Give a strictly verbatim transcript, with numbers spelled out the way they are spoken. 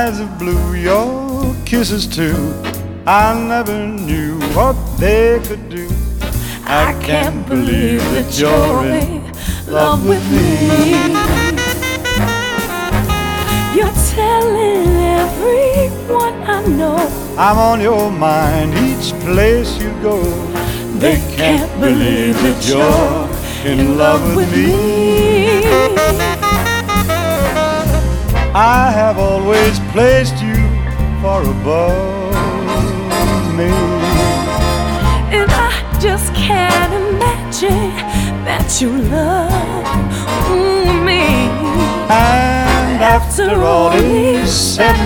eyes of blue, your kisses too, I never knew what they could do. I can't believe that you're in love with me. You're telling everyone I know I'm on your mind each place you go. They can't believe that you're in love with me. I have always placed you far above me, and I just can't imagine that you love me. And after all is said